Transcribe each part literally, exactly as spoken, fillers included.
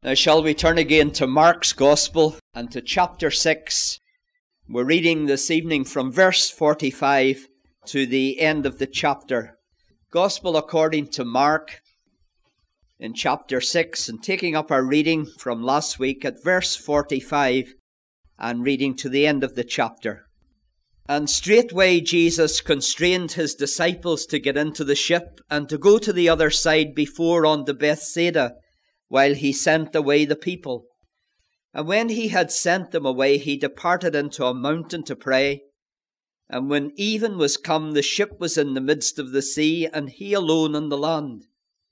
Now shall we turn again to Mark's Gospel and to chapter six. We're reading this evening from verse forty-five to the end of the chapter. Gospel according to Mark in chapter six, and taking up our reading from last week at verse forty-five and reading to the end of the chapter. And straightway Jesus constrained his disciples to get into the ship and to go to the other side before unto Bethsaida, while he sent away the people. And when he had sent them away, he departed into a mountain to pray. And when even was come, the ship was in the midst of the sea, and he alone on the land.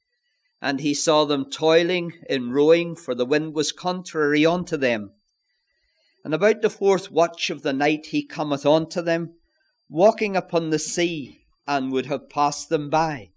And he saw them toiling in rowing, for the wind was contrary unto them. And about the fourth watch of the night he cometh unto them, walking upon the sea, and would have passed them by.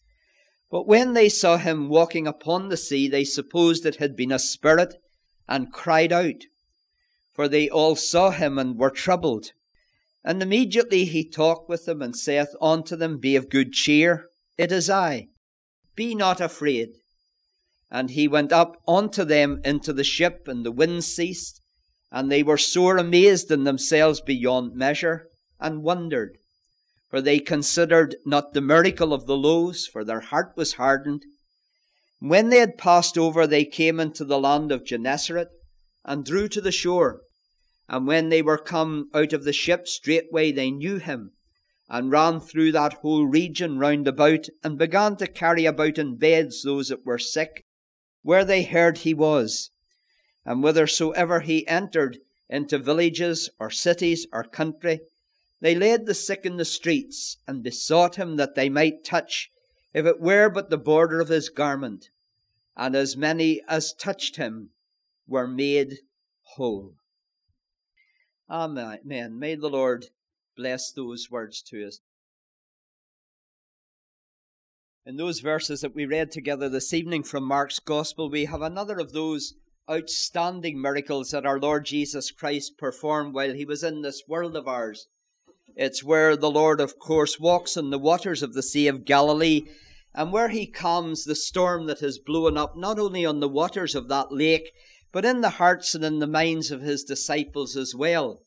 But when they saw him walking upon the sea, they supposed it had been a spirit, and cried out. For they all saw him, and were troubled. And immediately he talked with them, and saith unto them, Be of good cheer, it is I, be not afraid. And he went up unto them into the ship, and the wind ceased, and they were sore amazed in themselves beyond measure, and wondered. For they considered not the miracle of the loaves, for their heart was hardened. When they had passed over, they came into the land of Gennesaret, and drew to the shore. And when they were come out of the ship, straightway they knew him, and ran through that whole region round about, and began to carry about in beds those that were sick, where they heard he was. And whithersoever he entered, into villages, or cities, or country, they laid the sick in the streets, and besought him that they might touch, if it were but the border of his garment. And as many as touched him were made whole. Amen. May the Lord bless those words to us. In those verses that we read together this evening from Mark's Gospel, we have another of those outstanding miracles that our Lord Jesus Christ performed while he was in this world of ours. It's where the Lord, of course, walks on the waters of the Sea of Galilee, and where he calms the storm that has blown up not only on the waters of that lake, but in the hearts and in the minds of his disciples as well.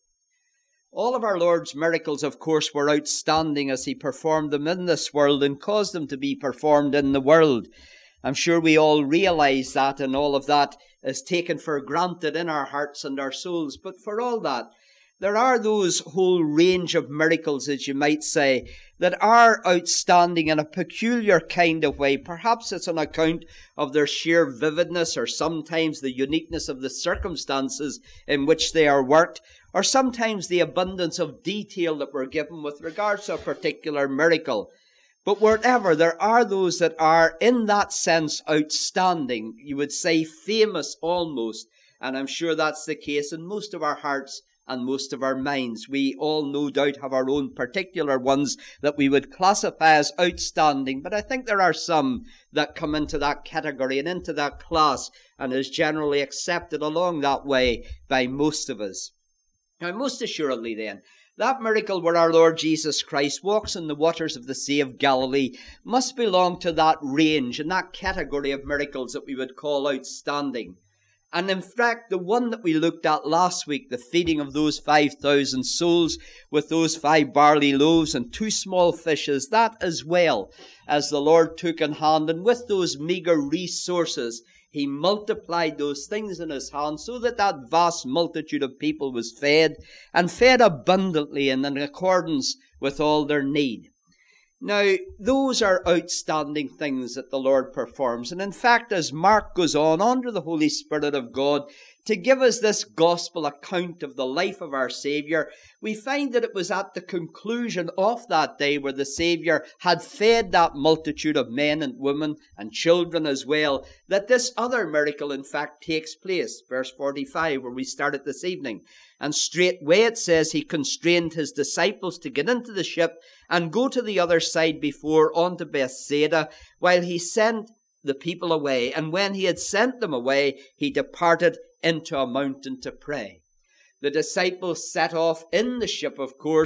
All of our Lord's miracles, of course, were outstanding as he performed them in this world and caused them to be performed in the world. I'm sure we all realize that, and all of that is taken for granted in our hearts and our souls. But for all that, there are those whole range of miracles, as you might say, that are outstanding in a peculiar kind of way. Perhaps it's on account of their sheer vividness, or sometimes the uniqueness of the circumstances in which they are worked, or sometimes the abundance of detail that we're given with regards to a particular miracle. But wherever, there are those that are, in that sense, outstanding. You would say famous almost. And I'm sure that's the case in most of our hearts and most of our minds. We all no doubt have our own particular ones that we would classify as outstanding. But I think there are some that come into that category and into that class, and is generally accepted along that way by most of us. Now, most assuredly then, that miracle where our Lord Jesus Christ walks in the waters of the Sea of Galilee must belong to that range and that category of miracles that we would call outstanding. And in fact, the one that we looked at last week, the feeding of those five thousand souls with those five barley loaves and two small fishes, that as well as the Lord took in hand, and with those meager resources, he multiplied those things in his hand so that that vast multitude of people was fed, and fed abundantly and in accordance with all their need. Now, those are outstanding things that the Lord performs. And in fact, as Mark goes on under the Holy Spirit of God to give us this gospel account of the life of our Saviour, we find that it was at the conclusion of that day where the Saviour had fed that multitude of men and women and children as well, that this other miracle in fact takes place. Verse forty-five, where we started this evening. And straightway it says he constrained his disciples to get into the ship and go to the other side before unto Bethsaida, while he sent the people away. And when he had sent them away, he departed into a mountain to pray. The disciples set off in the ship, of course,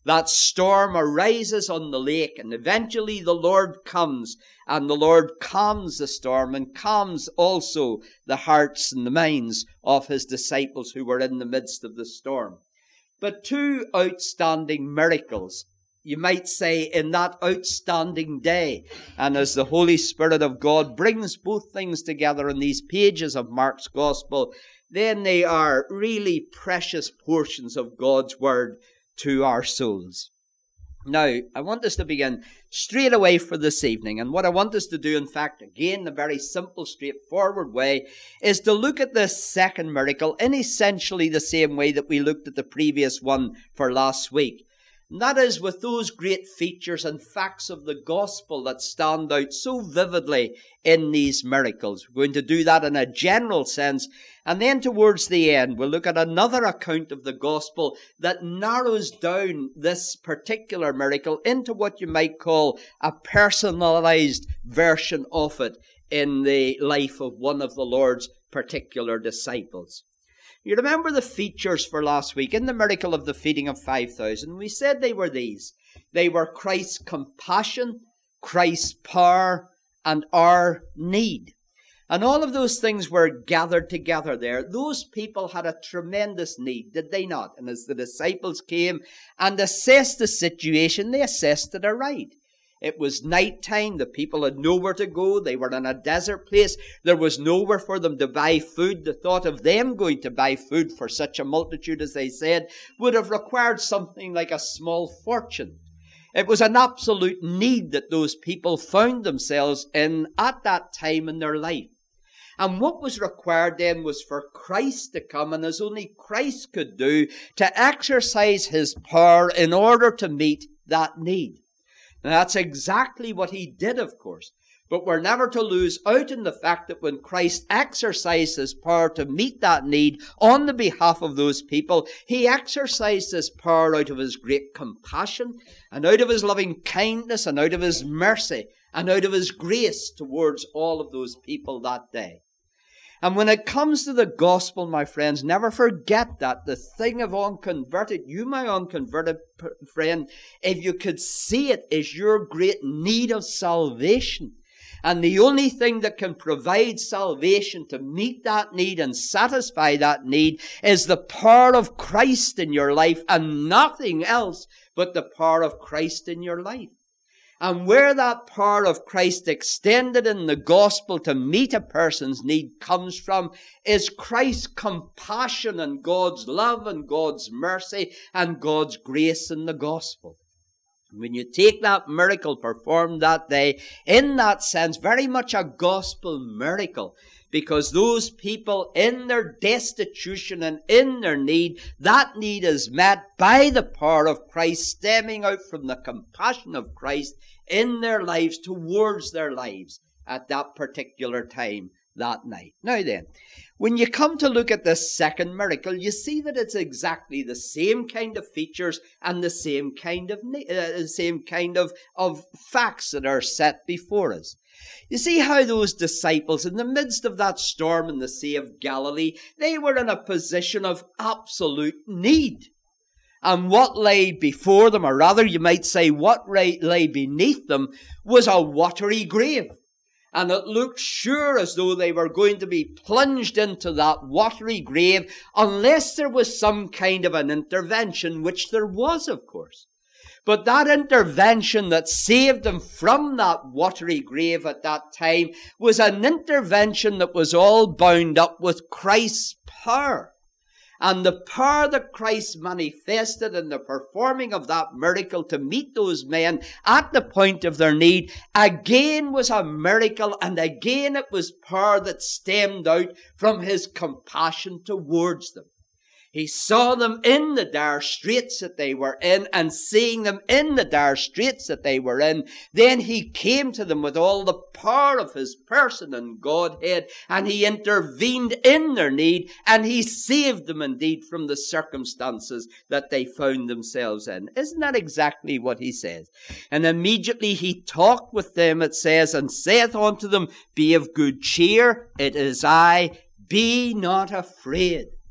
That storm arises on the lake, and eventually the Lord comes, and the Lord calms the storm and calms also the hearts and the minds of his disciples who were in the midst of the storm. But two outstanding miracles, you might say, in that outstanding day. And as the Holy Spirit of God brings both things together in these pages of Mark's Gospel, then they are really precious portions of God's Word to our souls. Now, I want us to begin straight away for this evening. And what I want us to do, in fact, again, the very simple, straightforward way, is to look at this second miracle in essentially the same way that we looked at the previous one for last week. And that is with those great features and facts of the gospel that stand out so vividly in these miracles. We're going to do that in a general sense. And then towards the end, we'll look at another account of the gospel that narrows down this particular miracle into what you might call a personalized version of it in the life of one of the Lord's particular disciples. You remember the features for last week in the miracle of the feeding of five thousand. We said they were these. They were Christ's compassion, Christ's power, and our need. And all of those things were gathered together there. Those people had a tremendous need, did they not? And as the disciples came and assessed the situation, they assessed it aright. It was night time. The people had nowhere to go. They were in a desert place. There was nowhere for them to buy food. The thought of them going to buy food for such a multitude, as they said, would have required something like a small fortune. It was an absolute need that those people found themselves in at that time in their life. And what was required then was for Christ to come, and as only Christ could do, to exercise his power in order to meet that need. Now, that's exactly what he did, of course. But we're never to lose out in the fact that when Christ exercised his power to meet that need on the behalf of those people, he exercised his power out of his great compassion and out of his loving kindness and out of his mercy and out of his grace towards all of those people that day. And when it comes to the gospel, my friends, never forget that the thing of unconverted, you, my unconverted friend, if you could see it, is your great need of salvation. And the only thing that can provide salvation to meet that need and satisfy that need is the power of Christ in your life, and nothing else but the power of Christ in your life. And where that power of Christ extended in the gospel to meet a person's need comes from is Christ's compassion and God's love and God's mercy and God's grace in the gospel. When you take that miracle performed that day, in that sense, very much a gospel miracle, because those people in their destitution and in their need, that need is met by the power of Christ stemming out from the compassion of Christ in their lives towards their lives at that particular time that night. Now then, when you come to look at this second miracle, you see that it's exactly the same kind of features and the same kind of uh, same kind of, of facts that are set before us. You see how those disciples, in the midst of that storm in the Sea of Galilee, they were in a position of absolute need. And what lay before them, or rather you might say what lay beneath them, was a watery grave. And it looked sure as though they were going to be plunged into that watery grave unless there was some kind of an intervention, which there was, of course. But that intervention that saved them from that watery grave at that time was an intervention that was all bound up with Christ's power. And the power that Christ manifested in the performing of that miracle to meet those men at the point of their need, again was a miracle, and again it was power that stemmed out from his compassion towards them. He saw them in the dire straits that they were in, and seeing them in the dire straits that they were in, then he came to them with all the power of his person and Godhead, and he intervened in their need, and he saved them indeed from the circumstances that they found themselves in. Isn't that exactly what he says? And immediately he talked with them, it says, and saith unto them, Be of good cheer, it is I, be not afraid.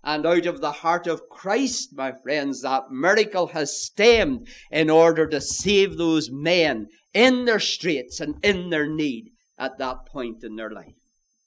And out of the heart of Christ, my friends, that miracle has stemmed in order to save those men in their straits and in their need at that point in their life.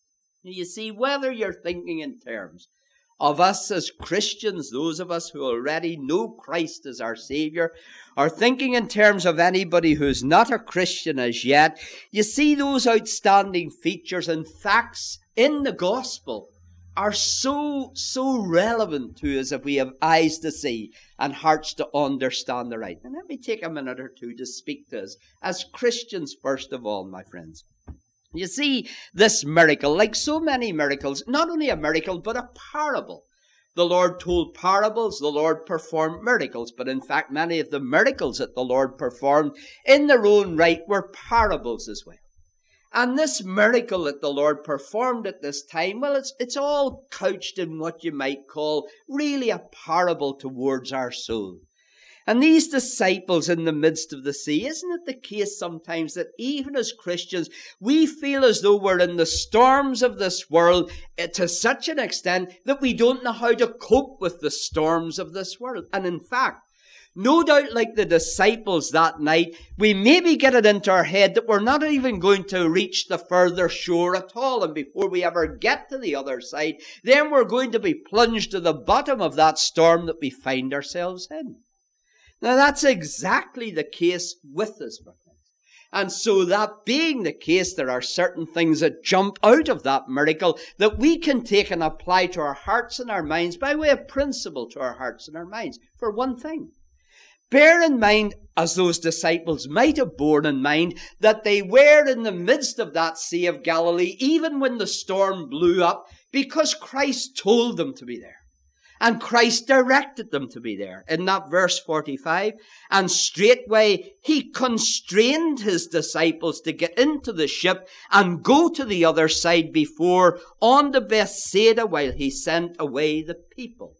You see, whether you're thinking in terms of us as Christians, those of us who already know Christ as our Savior, or thinking in terms of anybody who's not a Christian as yet, you see those outstanding features and facts in the gospel are so, so relevant to us if we have eyes to see and hearts to understand the right. And let me take a minute or two to speak to us as Christians first of all, my friends. You see, this miracle, like so many miracles, not only a miracle, but a parable. The Lord told parables, the Lord performed miracles, but in fact, many of the miracles that the Lord performed in their own right were parables as well. And this miracle that the Lord performed at this time, well, it's, it's all couched in what you might call really a parable towards our soul. And these disciples in the midst of the sea, isn't it the case sometimes that even as Christians, we feel as though we're in the storms of this world to such an extent that we don't know how to cope with the storms of this world. And in fact, no doubt like the disciples that night, we maybe get it into our head that we're not even going to reach the further shore at all. And before we ever get to the other side, then we're going to be plunged to the bottom of that storm that we find ourselves in. Now, that's exactly the case with us, my friends. And so that being the case, there are certain things that jump out of that miracle that we can take and apply to our hearts and our minds by way of principle to our hearts and our minds. For one thing, bear in mind, as those disciples might have borne in mind, that they were in the midst of that Sea of Galilee, even when the storm blew up, because Christ told them to be there. And Christ directed them to be there. In that verse forty-five, and straightway he constrained his disciples to get into the ship and go to the other side before on the Bethsaida while he sent away the people.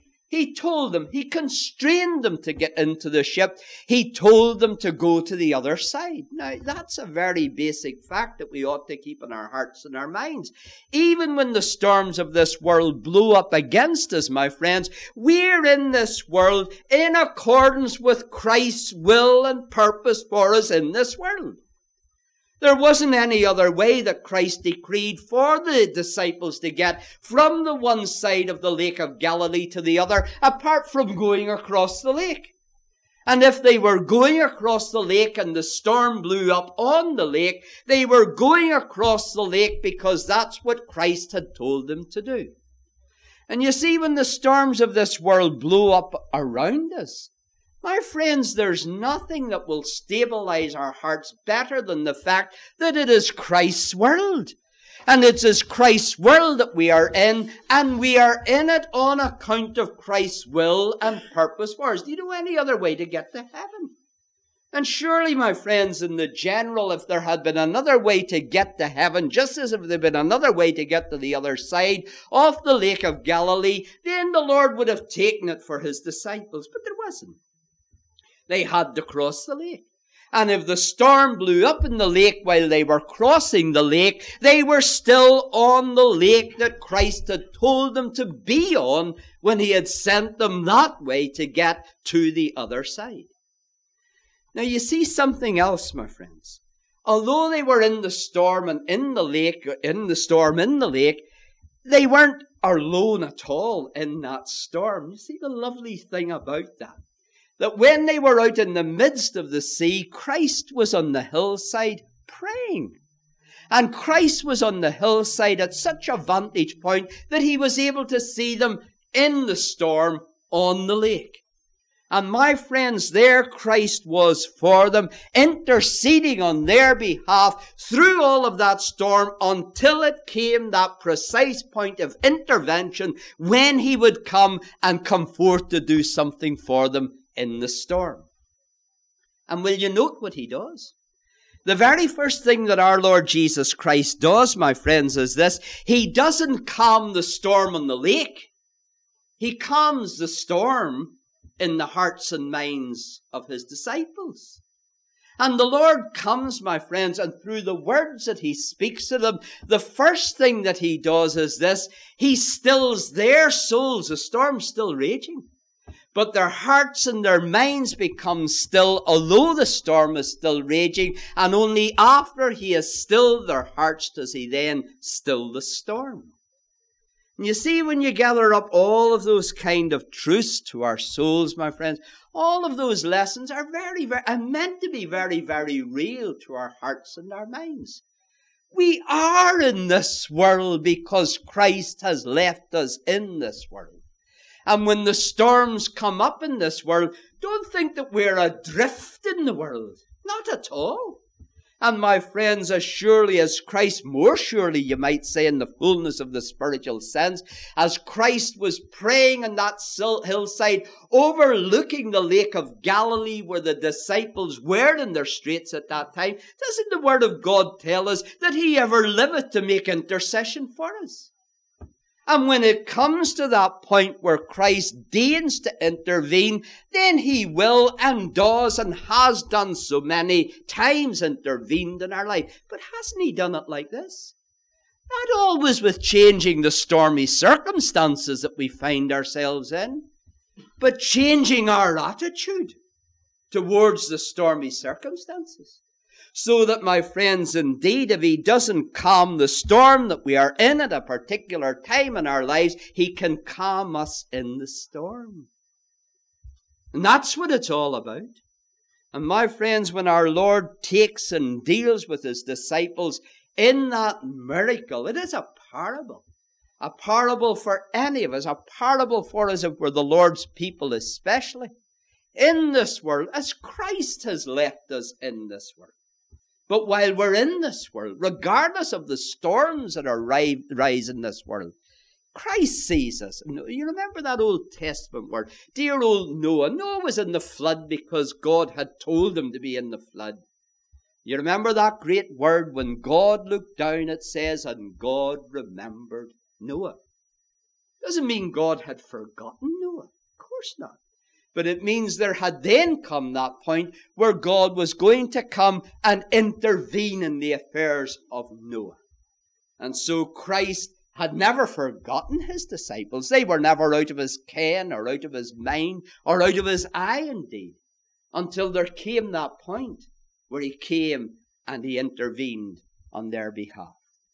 He told them, he constrained them to get into the ship. He told them to go to the other side. Now, that's a very basic fact that we ought to keep in our hearts and our minds. Even when the storms of this world blow up against us, my friends, we're in this world in accordance with Christ's will and purpose for us in this world. There wasn't any other way that Christ decreed for the disciples to get from the one side of the Lake of Galilee to the other, apart from going across the lake. And if they were going across the lake and the storm blew up on the lake, they were going across the lake because that's what Christ had told them to do. And you see, when the storms of this world blow up around us, my friends, there's nothing that will stabilize our hearts better than the fact that it is Christ's world. And it's as Christ's world that we are in, and we are in it on account of Christ's will and purpose for us. Do you know any other way to get to heaven? And surely, my friends, in the general, if there had been another way to get to heaven, just as if there had been another way to get to the other side of the Lake of Galilee, then the Lord would have taken it for his disciples. But there wasn't. They had to cross the lake. And if the storm blew up in the lake while they were crossing the lake, they were still on the lake that Christ had told them to be on when he had sent them that way to get to the other side. Now you see something else, my friends. Although they were in the storm and in the lake, in the storm in the lake, they weren't alone at all in that storm. You see the lovely thing about that? That when they were out in the midst of the sea, Christ was on the hillside praying. And Christ was on the hillside at such a vantage point that he was able to see them in the storm on the lake. And my friends, there Christ was for them, interceding on their behalf through all of that storm until it came that precise point of intervention when he would come and come forth to do something for them in the storm. And will you note what he does? The very first thing that our Lord Jesus Christ does, my friends, is this. He doesn't calm the storm on the lake. He calms the storm in the hearts and minds of his disciples. And the Lord comes, my friends, and through the words that he speaks to them, the first thing that he does is this: he stills their souls. The storm's still raging, but their hearts and their minds become still, although the storm is still raging. And only after he has stilled their hearts does he then still the storm. And you see, when you gather up all of those kind of truths to our souls, my friends, all of those lessons are very, very, are meant to be very, very real to our hearts and our minds. We are in this world because Christ has left us in this world. And when the storms come up in this world, don't think that we're adrift in the world. Not at all. And my friends, as surely as Christ, more surely you might say in the fullness of the spiritual sense, as Christ was praying on that hillside overlooking the lake of Galilee where the disciples were in their straits at that time, doesn't the word of God tell us that he ever liveth to make intercession for us? And when it comes to that point where Christ deigns to intervene, then he will and does and has done so many times intervened in our life. But hasn't he done it like this? Not always with changing the stormy circumstances that we find ourselves in, but changing our attitude towards the stormy circumstances. So that, my friends, indeed, if he doesn't calm the storm that we are in at a particular time in our lives, he can calm us in the storm. And that's what it's all about. And my friends, when our Lord takes and deals with his disciples in that miracle, it is a parable. A parable for any of us, a parable for us if we're the Lord's people especially. In this world, as Christ has left us in this world. But while we're in this world, regardless of the storms that are ri- rise in this world, Christ sees us. You remember that Old Testament word? Dear old Noah. Noah was in the flood because God had told him to be in the flood. You remember that great word when God looked down, it says, and God remembered Noah. Doesn't mean God had forgotten Noah. Of course not. But it means there had then come that point where God was going to come and intervene in the affairs of Noah. And so Christ had never forgotten his disciples. They were never out of his ken or out of his mind or out of his eye indeed, until there came that point where he came and he intervened on their behalf.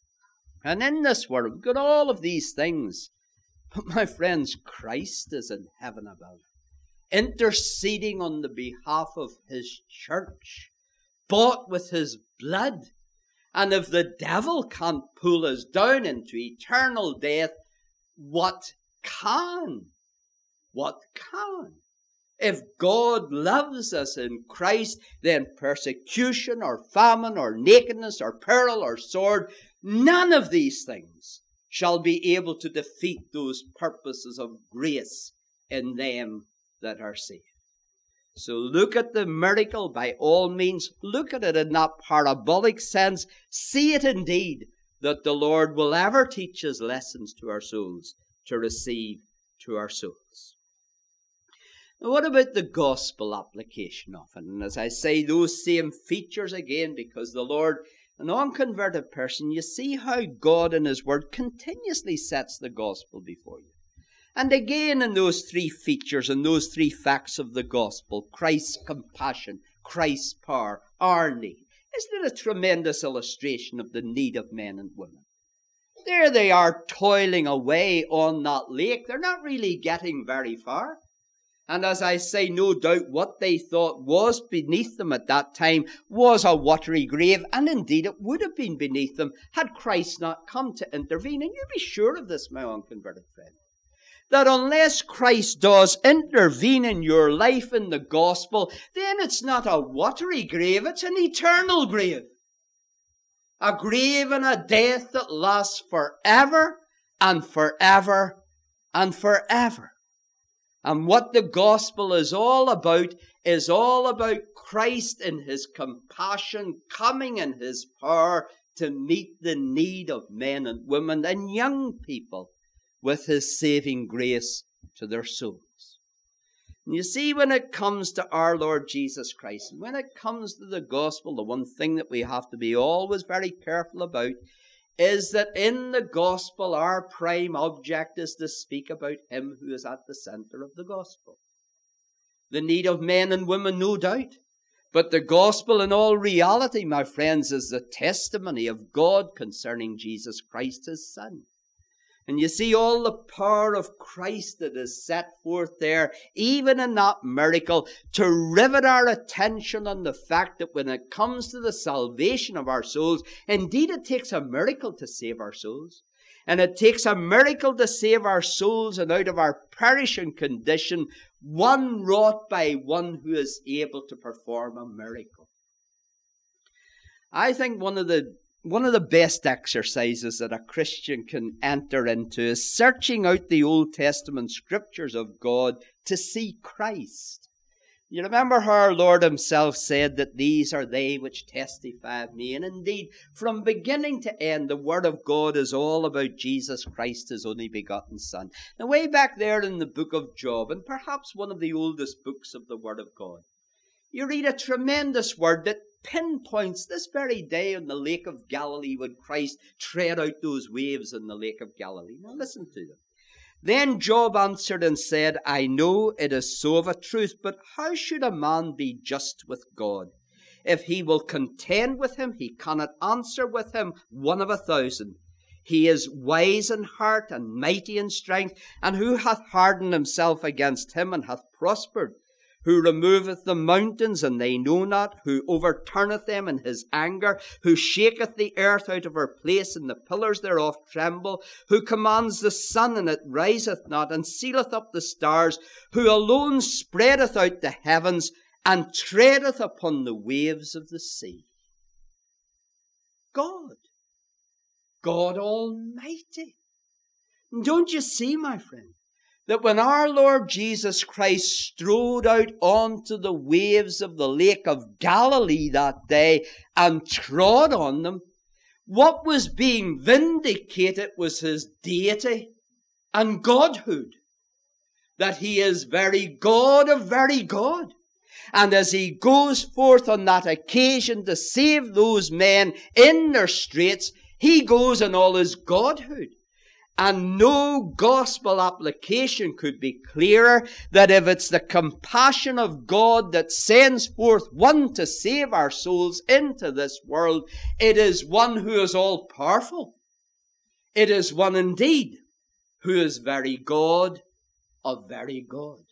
And in this world, we've got all of these things. But my friends, Christ is in heaven above, interceding on the behalf of his church, bought with his blood. And if the devil can't pull us down into eternal death, what can? What can? If God loves us in Christ, then persecution or famine or nakedness or peril or sword, none of these things shall be able to defeat those purposes of grace in them that are saved. So look at the miracle by all means. Look at it in that parabolic sense. See it indeed that the Lord will ever teach us lessons to our souls, to receive to our souls. Now, what about the gospel application of it? And as I say, those same features again, because the Lord, an unconverted person, you see how God in his word continuously sets the gospel before you. And again in those three features and those three facts of the gospel, Christ's compassion, Christ's power, our need. Isn't it a tremendous illustration of the need of men and women? There they are toiling away on that lake. They're not really getting very far. And as I say, no doubt what they thought was beneath them at that time was a watery grave. And indeed it would have been beneath them had Christ not come to intervene. And you be sure of this, my unconverted friend, that unless Christ does intervene in your life in the gospel, then it's not a watery grave, it's an eternal grave. A grave and a death that lasts forever and forever and forever. And what the gospel is all about is all about Christ in his compassion, coming in his power to meet the need of men and women and young people with his saving grace to their souls. And you see, when it comes to our Lord Jesus Christ, and when it comes to the gospel, the one thing that we have to be always very careful about is that in the gospel, our prime object is to speak about him who is at the center of the gospel. The need of men and women, no doubt. But the gospel in all reality, my friends, is the testimony of God concerning Jesus Christ, his Son. And you see all the power of Christ that is set forth there, even in that miracle, to rivet our attention on the fact that when it comes to the salvation of our souls, indeed it takes a miracle to save our souls. And it takes a miracle to save our souls and out of our perishing condition, one wrought by one who is able to perform a miracle. I think one of the One of the best exercises that a Christian can enter into is searching out the Old Testament scriptures of God to see Christ. You remember how our Lord himself said that these are they which testify of me. And indeed, from beginning to end, the Word of God is all about Jesus Christ, his only begotten Son. Now, way back there in the book of Job, and perhaps one of the oldest books of the Word of God, you read a tremendous word that pinpoints this very day in the Lake of Galilee when Christ tread out those waves in the Lake of Galilee. Now listen to them. Then Job answered and said, I know it is so of a truth, but how should a man be just with God? If he will contend with him, he cannot answer with him one of a thousand. He is wise in heart and mighty in strength, and who hath hardened himself against him and hath prospered? Who removeth the mountains, and they know not, who overturneth them in his anger, who shaketh the earth out of her place, and the pillars thereof tremble, who commands the sun, and it riseth not, and sealeth up the stars, who alone spreadeth out the heavens, and treadeth upon the waves of the sea. God. God Almighty. Don't you see, my friend, that when our Lord Jesus Christ strode out onto the waves of the Lake of Galilee that day and trod on them, what was being vindicated was his deity and godhood, that he is very God of very God. And as he goes forth on that occasion to save those men in their straits, he goes in all his godhood. And no gospel application could be clearer that if it's the compassion of God that sends forth one to save our souls into this world, it is one who is all powerful. It is one indeed who is very God of very God.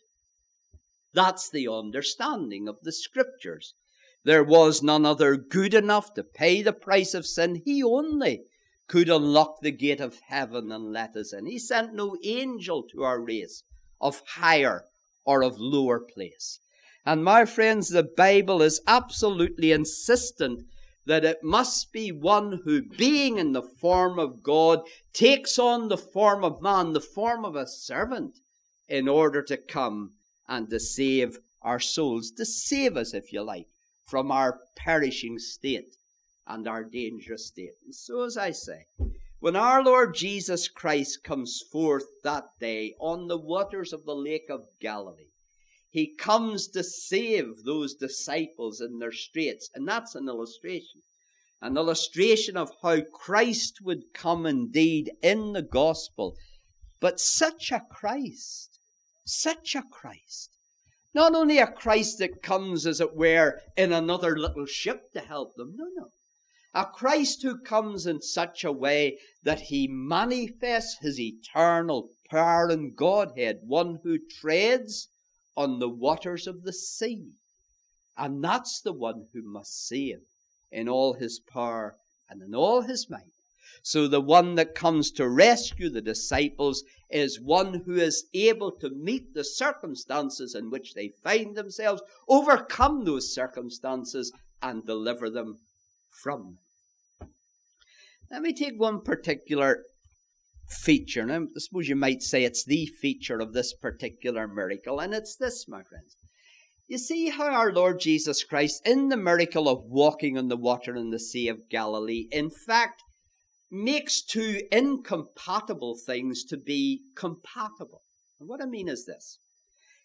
That's the understanding of the scriptures. There was none other good enough to pay the price of sin. He only could unlock the gate of heaven and let us in. He sent no angel to our race of higher or of lower place. And my friends, the Bible is absolutely insistent that it must be one who, being in the form of God, takes on the form of man, the form of a servant, in order to come and to save our souls, to save us, if you like, from our perishing state and our dangerous state. And so, as I say, when our Lord Jesus Christ comes forth that day on the waters of the Lake of Galilee, he comes to save those disciples in their straits. And that's an illustration. An illustration of how Christ would come indeed in the gospel. But such a Christ, such a Christ. Not only a Christ that comes, as it were, in another little ship to help them. No, no. A Christ who comes in such a way that he manifests his eternal power and Godhead, one who treads on the waters of the sea. And that's the one who must save in all his power and in all his might. So the one that comes to rescue the disciples is one who is able to meet the circumstances in which they find themselves, overcome those circumstances, and deliver them from them. Let me take one particular feature. Now, I suppose you might say it's the feature of this particular miracle, and it's this, my friends. You see how our Lord Jesus Christ, in the miracle of walking on the water in the Sea of Galilee, in fact, makes two incompatible things to be compatible. And what I mean is this.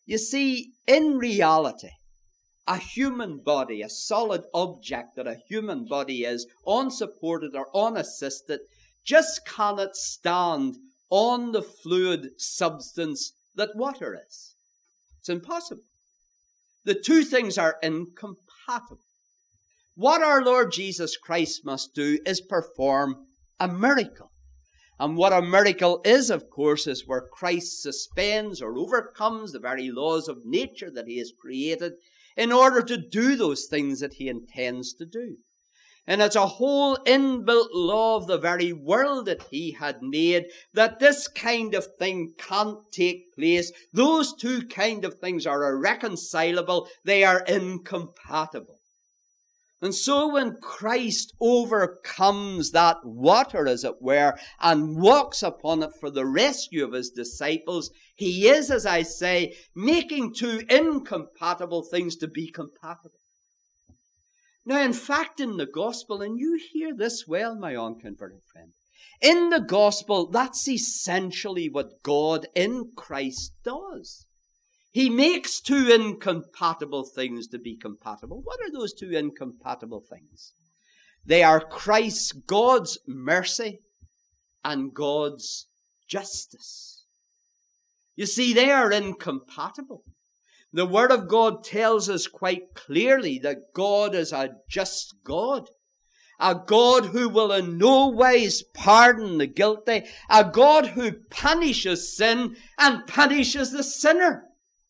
You see, in reality, a human body, a solid object that a human body is, unsupported or unassisted, just cannot stand on the fluid substance that water is. It's impossible. The two things are incompatible. What our Lord Jesus Christ must do is perform a miracle. And what a miracle is, of course, is where Christ suspends or overcomes the very laws of nature that he has created in order to do those things that he intends to do. And it's a whole inbuilt law of the very world that he had made that this kind of thing can't take place. Those two kind of things are irreconcilable. They are incompatible. And so when Christ overcomes that water, as it were, and walks upon it for the rescue of his disciples, he is, as I say, making two incompatible things to be compatible. Now, in fact, in the gospel, and you hear this well, my unconverted friend, in the gospel, that's essentially what God in Christ does. He makes two incompatible things to be compatible. What are those two incompatible things? They are Christ's, God's mercy and God's justice. You see, they are incompatible. The Word of God tells us quite clearly that God is a just God. A God who will in no wise pardon the guilty. A God who punishes sin and punishes the sinner.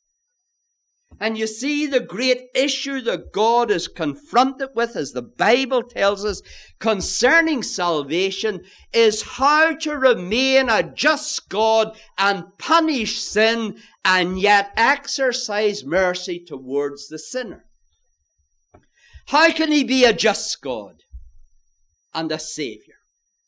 And you see, the great issue that God is confronted with, as the Bible tells us, concerning salvation, is how to remain a just God and punish sin and yet exercise mercy towards the sinner. How can he be a just God and a Savior?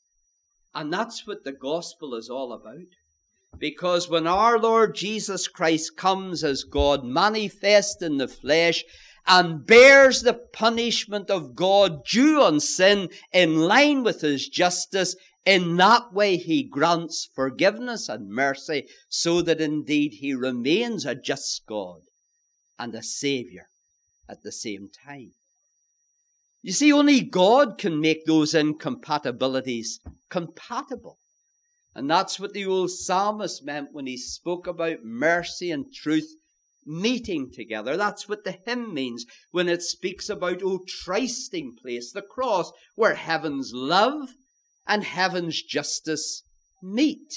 And that's what the gospel is all about. Because when our Lord Jesus Christ comes as God manifest in the flesh and bears the punishment of God due on sin in line with his justice, in that way he grants forgiveness and mercy, so that indeed he remains a just God and a Savior at the same time. You see, only God can make those incompatibilities compatible. And that's what the old psalmist meant when he spoke about mercy and truth meeting together. That's what the hymn means when it speaks about, O trysting place, the cross, where heaven's love and heaven's justice meet.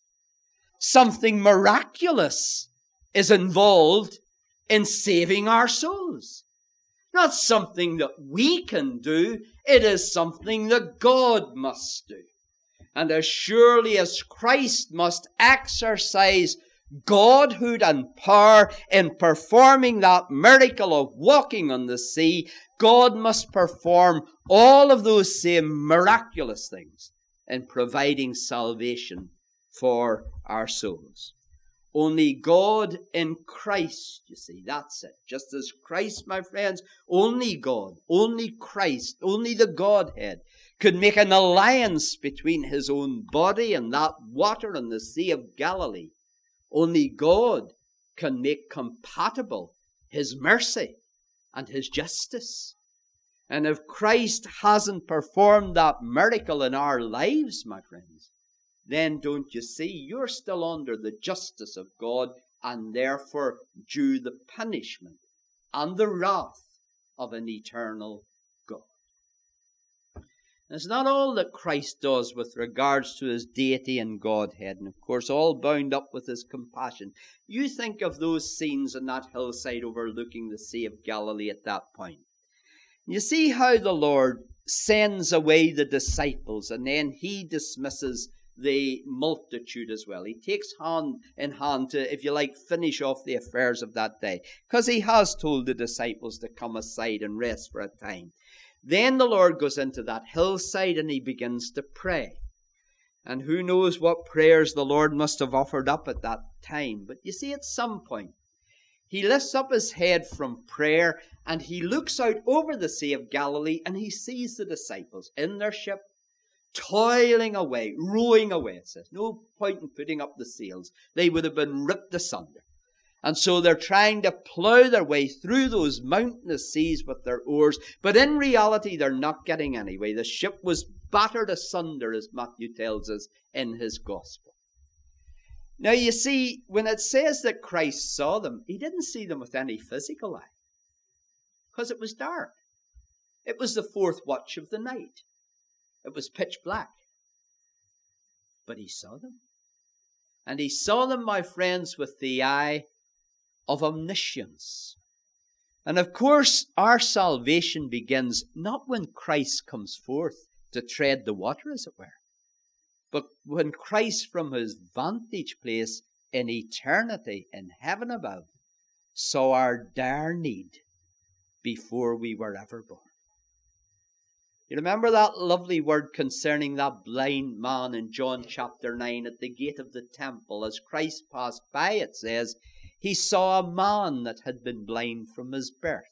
Something miraculous is involved in saving our souls. Not something that we can do. It is something that God must do. And as surely as Christ must exercise Godhood and power in performing that miracle of walking on the sea, God must perform all of those same miraculous things in providing salvation for our souls. Only God in Christ, you see, that's it. Just as Christ, my friends, only God, only Christ, only the Godhead could make an alliance between his own body and that water on the Sea of Galilee. Only God can make compatible his mercy and his justice. And if Christ hasn't performed that miracle in our lives, my friends, then don't you see, you're still under the justice of God and therefore due the punishment and the wrath of an eternal God. And it's not all that Christ does with regards to his deity and Godhead, and of course all bound up with his compassion. You think of those scenes on that hillside overlooking the Sea of Galilee at that point. You see how the Lord sends away the disciples and then he dismisses the multitude as well. He takes hand in hand to, if you like, finish off the affairs of that day, because he has told the disciples to come aside and rest for a time. Then the Lord goes into that hillside and he begins to pray. And who knows what prayers the Lord must have offered up at that time. But you see, at some point, he lifts up his head from prayer and he looks out over the Sea of Galilee and he sees the disciples in their ship, toiling away, rowing away, it says. No point in putting up the sails. They would have been ripped asunder. And so they're trying to plough their way through those mountainous seas with their oars. But in reality, they're not getting anyway. The ship was battered asunder, as Matthew tells us in his gospel. Now, you see, when it says that Christ saw them, he didn't see them with any physical eye, because it was dark. It was the fourth watch of the night. It was pitch black. But he saw them. And he saw them, my friends, with the eye of omniscience. And of course, our salvation begins not when Christ comes forth to tread the water, as it were, but when Christ, from his vantage place in eternity in heaven above, saw our dire need before we were ever born. You remember that lovely word concerning that blind man in John chapter nine at the gate of the temple? As Christ passed by, it says, he saw a man that had been blind from his birth.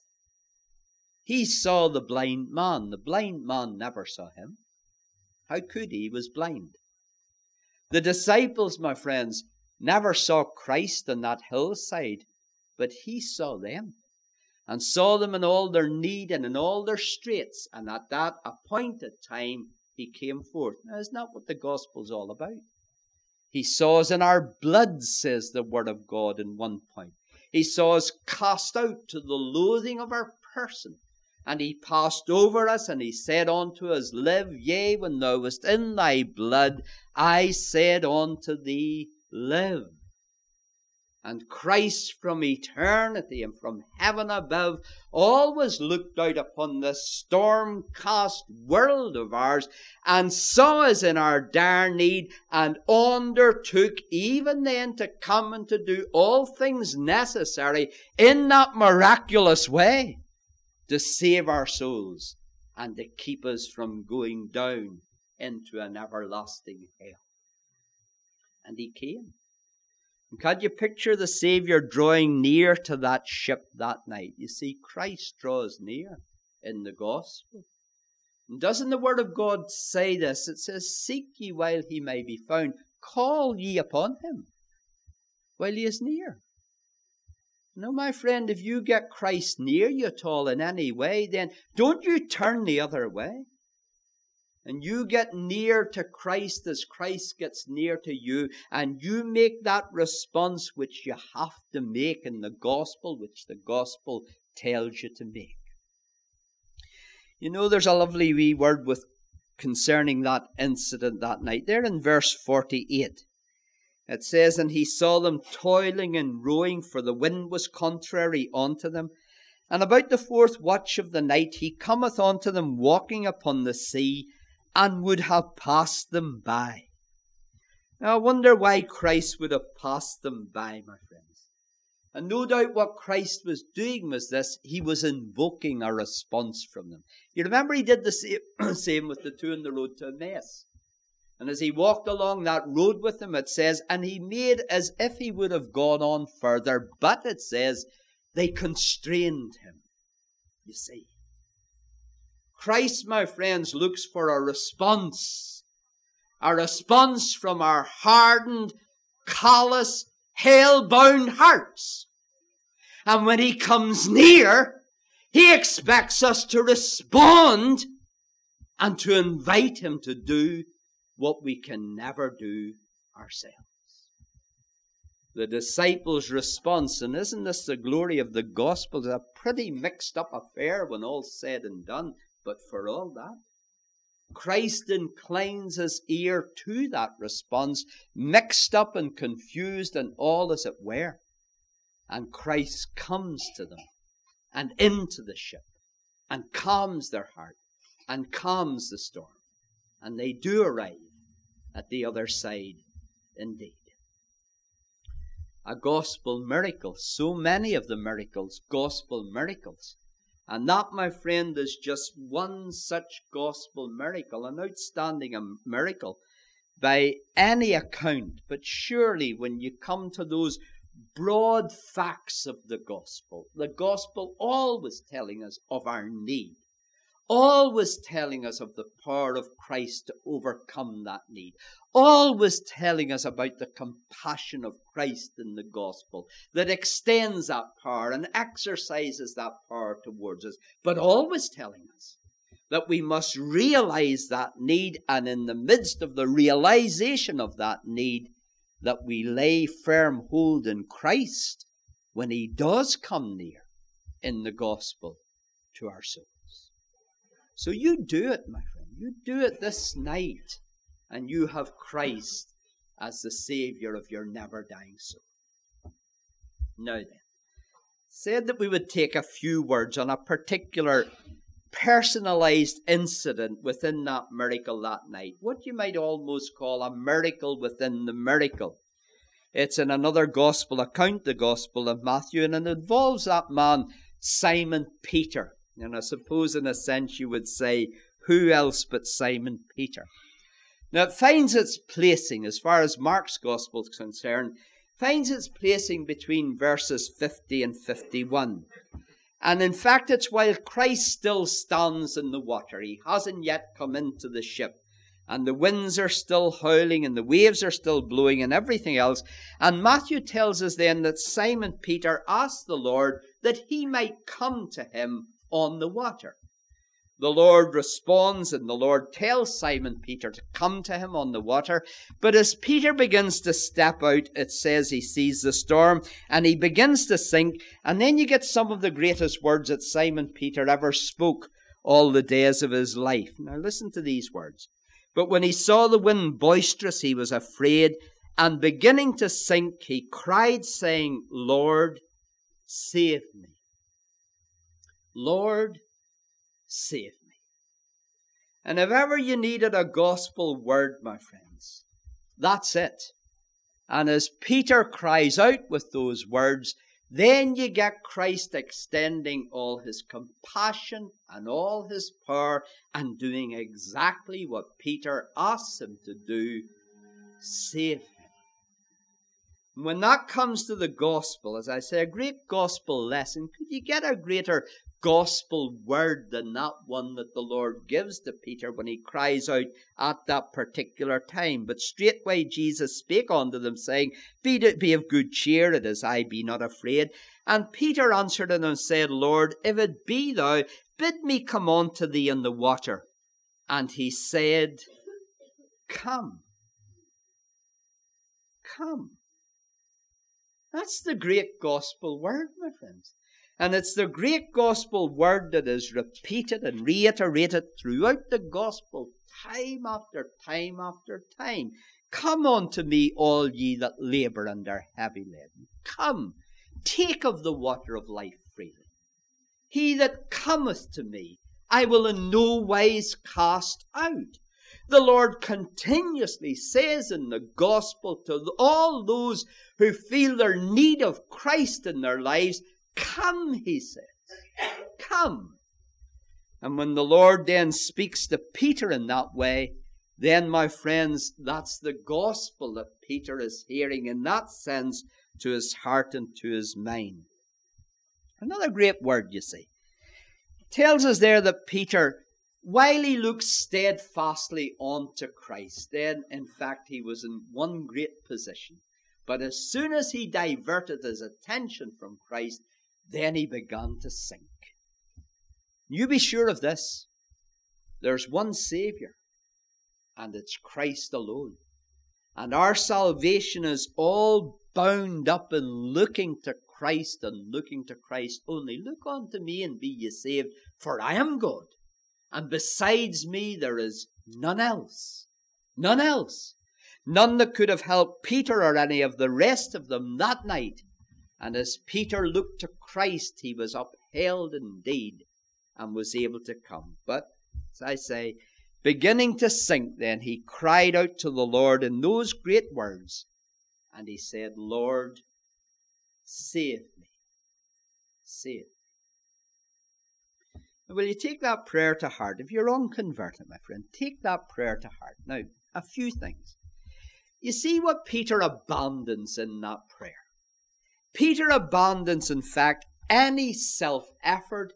He saw the blind man. The blind man never saw him. How could he? He was blind. The disciples, my friends, never saw Christ on that hillside, but he saw them, and saw them in all their need and in all their straits, and at that appointed time he came forth. Now, isn't that what the gospel's all about? He saw us in our blood, says the word of God in one point. He saw us cast out to the loathing of our person, and he passed over us, and he said unto us, live, yea, when thou wast in thy blood, I said unto thee, live. And Christ from eternity and from heaven above always looked out upon this storm-cast world of ours and saw us in our dire need, and undertook even then to come and to do all things necessary in that miraculous way to save our souls and to keep us from going down into an everlasting hell. And he came. And can you picture the Saviour drawing near to that ship that night? You see, Christ draws near in the gospel. And doesn't the word of God say this? It says, seek ye while he may be found. Call ye upon him while he is near. Now, my friend, if you get Christ near you at all in any way, then don't you turn the other way. And you get near to Christ as Christ gets near to you, and you make that response which you have to make in the gospel, which the gospel tells you to make. You know, there's a lovely wee word with concerning that incident that night. There in verse forty-eight, it says, and he saw them toiling and rowing, for the wind was contrary unto them. And about the fourth watch of the night he cometh unto them walking upon the sea, and would have passed them by. Now, I wonder why Christ would have passed them by, my friends. And no doubt what Christ was doing was this. He was invoking a response from them. You remember he did the same with the two on the road to Emmaus. And as he walked along that road with them, it says, and he made as if he would have gone on further, but it says, they constrained him. You see. Christ, my friends, looks for a response. A response from our hardened, callous, hell-bound hearts. And when he comes near, he expects us to respond and to invite him to do what we can never do ourselves. The disciples' response, and isn't this the glory of the gospel, is a pretty mixed up affair when all's said and done. But for all that, Christ inclines his ear to that response, mixed up and confused and all as it were. And Christ comes to them and into the ship and calms their heart and calms the storm. And they do arrive at the other side indeed. A gospel miracle. So many of the miracles, gospel miracles. And that, my friend, is just one such gospel miracle, an outstanding miracle by any account. But surely when you come to those broad facts of the gospel, the gospel always telling us of our need, always telling us of the power of Christ to overcome that need, always telling us about the compassion of Christ in the gospel that extends that power and exercises that power towards us, but always telling us that we must realize that need, and in the midst of the realization of that need, that we lay firm hold in Christ when he does come near in the gospel to our souls. So you do it, my friend. You do it this night, and you have Christ as the Savior of your never-dying soul. Now then, said that we would take a few words on a particular personalized incident within that miracle that night. What you might almost call a miracle within the miracle. It's in another gospel account, the Gospel of Matthew, and it involves that man, Simon Peter. And I suppose in a sense you would say, who else but Simon Peter? Now it finds its placing, as far as Mark's gospel is concerned, finds its placing between verses fifty and fifty-one. And in fact, it's while Christ still stands in the water. He hasn't yet come into the ship. And the winds are still howling and the waves are still blowing and everything else. And Matthew tells us then that Simon Peter asked the Lord that he might come to him on the water. The Lord responds, and the Lord tells Simon Peter to come to him on the water. But as Peter begins to step out, it says he sees the storm and he begins to sink. And then you get some of the greatest words that Simon Peter ever spoke all the days of his life. Now listen to these words. But when he saw the wind boisterous, he was afraid, and beginning to sink, he cried, saying, Lord, save me. Lord, save me. And if ever you needed a gospel word, my friends, that's it. And as Peter cries out with those words, then you get Christ extending all his compassion and all his power and doing exactly what Peter asks him to do, save him. When that comes to the gospel, as I say, a great gospel lesson, could you get a greater gospel word than that one that the Lord gives to Peter when he cries out at that particular time? But straightway Jesus spake unto them, saying, Be, to, be of good cheer, it is I, be not afraid. And Peter answered him and said, Lord, if it be thou, bid me come unto thee in the water. And he said, Come. Come. That's the great gospel word, my friends. And it's the great gospel word that is repeated and reiterated throughout the gospel, time after time after time. Come unto me, all ye that labour and are heavy laden. Come, take of the water of life freely. He that cometh to me, I will in no wise cast out. The Lord continuously says in the gospel to all those who feel their need of Christ in their lives, come, he says, come. And when the Lord then speaks to Peter in that way, then, my friends, that's the gospel that Peter is hearing in that sense to his heart and to his mind. Another great word, you see. It tells us there that Peter, while he looked steadfastly unto Christ, then, in fact, he was in one great position. But as soon as he diverted his attention from Christ, then he began to sink. You be sure of this. There's one Savior, and it's Christ alone. And our salvation is all bound up in looking to Christ and looking to Christ only. Look unto me and be ye saved, for I am God. And besides me there is none else. None else. None that could have helped Peter or any of the rest of them that night. And as Peter looked to Christ, he was upheld indeed and was able to come. But, as I say, beginning to sink then, he cried out to the Lord in those great words. And he said, Lord, save me. Save me. Now, will you take that prayer to heart? If you're unconverted, my friend, take that prayer to heart. Now, a few things. You see what Peter abandons in that prayer. Peter abandons, in fact, any self-effort,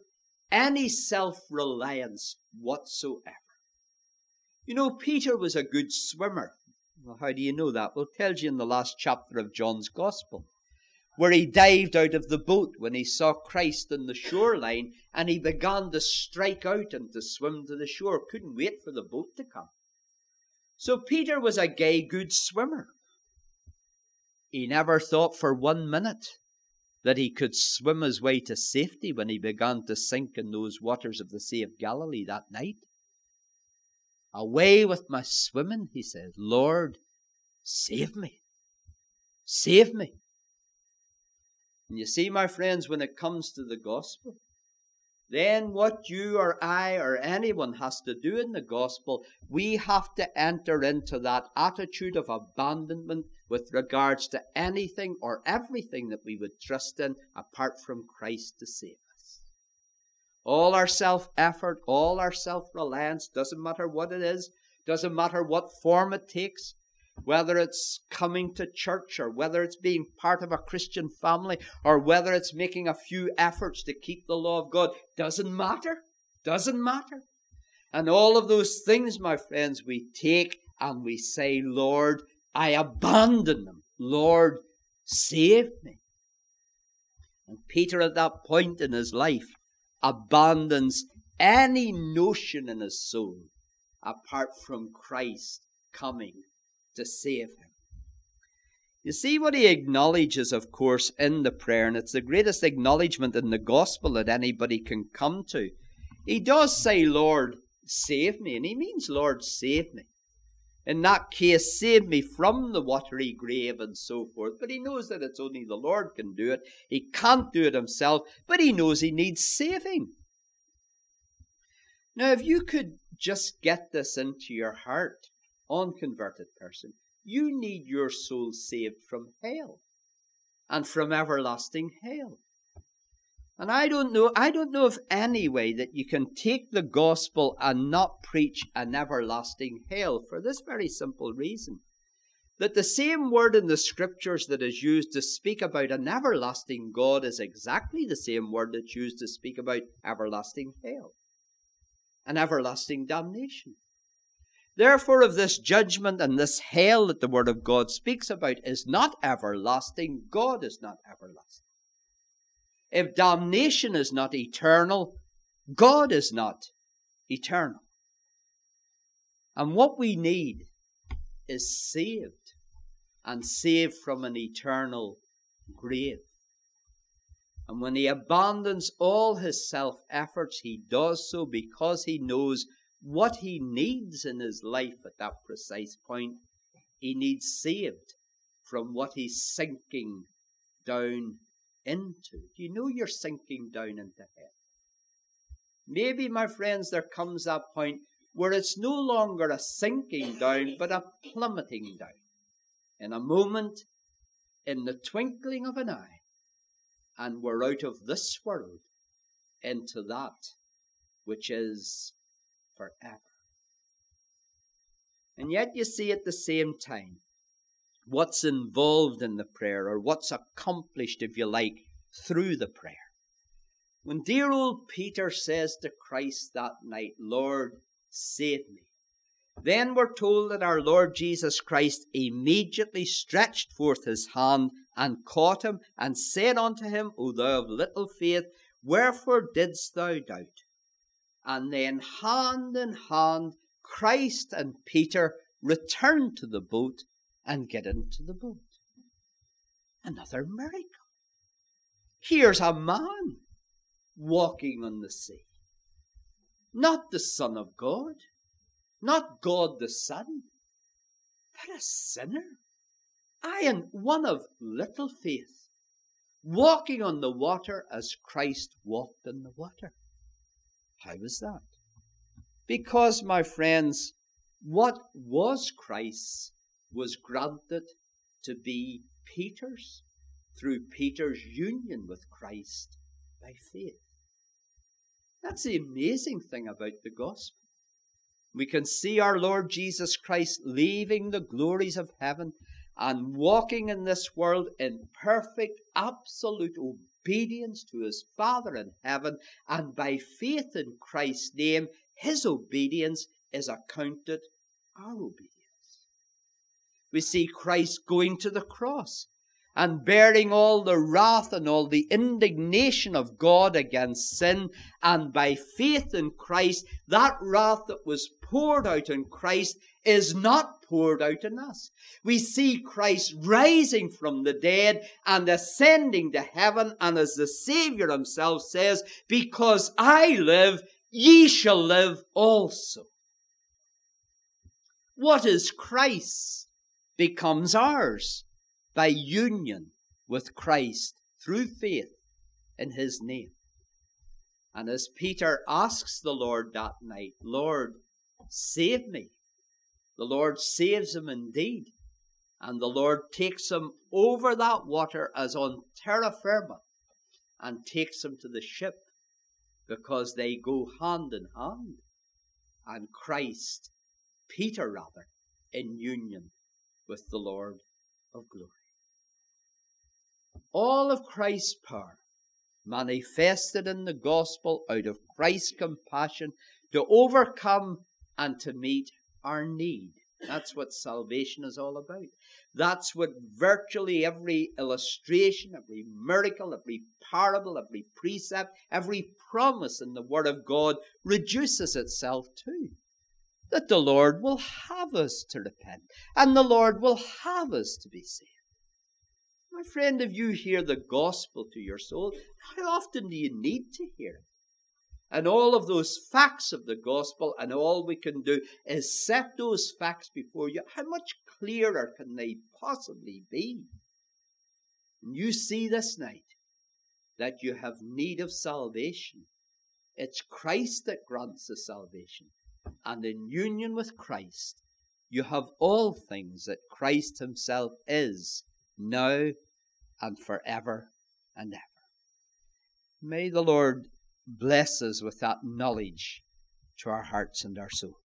any self-reliance whatsoever. You know, Peter was a good swimmer. Well, how do you know that? Well, it tells you in the last chapter of John's Gospel, where he dived out of the boat when he saw Christ on the shoreline, and he began to strike out and to swim to the shore. Couldn't wait for the boat to come. So Peter was a gay good swimmer. He never thought for one minute that he could swim his way to safety when he began to sink in those waters of the Sea of Galilee that night. Away with my swimming, he said. Lord, save me. Save me. And you see, my friends, when it comes to the gospel, then what you or I or anyone has to do in the gospel, we have to enter into that attitude of abandonment with regards to anything or everything that we would trust in apart from Christ to save us. All our self-effort, all our self-reliance, doesn't matter what it is, doesn't matter what form it takes, whether it's coming to church or whether it's being part of a Christian family or whether it's making a few efforts to keep the law of God, doesn't matter. Doesn't matter. And all of those things, my friends, we take and we say, Lord, I abandon them. Lord, save me. And Peter at that point in his life abandons any notion in his soul apart from Christ coming to save him. You see what he acknowledges, of course, in the prayer, and it's the greatest acknowledgement in the gospel that anybody can come to. He does say, Lord, save me, and he means, Lord, save me. In that case, save me from the watery grave and so forth. But he knows that it's only the Lord can do it. He can't do it himself, but he knows he needs saving. Now, if you could just get this into your heart, unconverted person, you need your soul saved from hell and from everlasting hell. And I don't know, I don't know of any way that you can take the gospel and not preach an everlasting hell, for this very simple reason, that the same word in the scriptures that is used to speak about an everlasting God is exactly the same word that's used to speak about everlasting hell, an everlasting damnation. Therefore, if this judgment and this hell that the Word of God speaks about is not everlasting, God is not everlasting. If damnation is not eternal, God is not eternal. And what we need is saved, and saved from an eternal grave. And when he abandons all his self-efforts, he does so because he knows what he needs in his life at that precise point. He needs saved from what he's sinking down into. Do you know you're sinking down into hell? Maybe, my friends, there comes that point where it's no longer a sinking down, but a plummeting down. In a moment, in the twinkling of an eye, and we're out of this world into that which is forever. And yet you see at the same time what's involved in the prayer, or what's accomplished, if you like, through the prayer. When dear old Peter says to Christ that night, Lord, save me, then we're told that our Lord Jesus Christ immediately stretched forth his hand and caught him and said unto him, O thou of little faith, wherefore didst thou doubt? And then hand in hand, Christ and Peter return to the boat and get into the boat. Another miracle. Here's a man walking on the sea. Not the Son of God, not God the Son, but a sinner. I am one of little faith, walking on the water as Christ walked on the water. How was that? Because, my friends, what was Christ's was granted to be Peter's through Peter's union with Christ by faith. That's the amazing thing about the gospel. We can see our Lord Jesus Christ leaving the glories of heaven and walking in this world in perfect, absolute obedience to his Father in heaven, and by faith in Christ's name, his obedience is accounted our obedience. We see Christ going to the cross and bearing all the wrath and all the indignation of God against sin, and by faith in Christ, that wrath that was poured out in Christ is not poured out in us. We see Christ rising from the dead and ascending to heaven, and as the Savior himself says, because I live, ye shall live also. What is Christ's becomes ours by union with Christ through faith in his name. And as Peter asks the Lord that night, Lord, save me, the Lord saves him indeed. And the Lord takes him over that water as on terra firma and takes him to the ship, because they go hand in hand. And Christ, Peter rather, in union with the Lord of glory. All of Christ's power manifested in the gospel out of Christ's compassion to overcome and to meet our need. That's what salvation is all about. That's what virtually every illustration, every miracle, every parable, every precept, every promise in the Word of God reduces itself to. That the Lord will have us to repent, and the Lord will have us to be saved. My friend, if you hear the gospel to your soul, how often do you need to hear it? And all of those facts of the gospel, and all we can do is set those facts before you. How much clearer can they possibly be? And you see this night that you have need of salvation. It's Christ that grants the salvation. And in union with Christ, you have all things that Christ himself is, now and forever and ever. May the Lord bless us with that knowledge to our hearts and our souls.